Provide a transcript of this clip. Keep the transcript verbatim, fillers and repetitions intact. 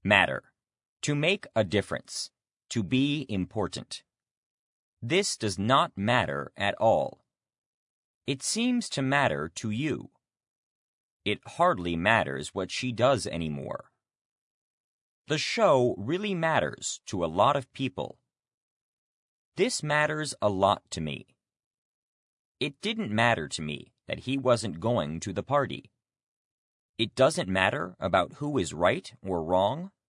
Matter. To make a difference. To be important. This does not matter at all. It seems to matter to you. It hardly matters what she does anymore. The show really matters to a lot of people. This matters a lot to me. It didn't matter to me that he wasn't going to the party. It doesn't matter about who is right or wrong.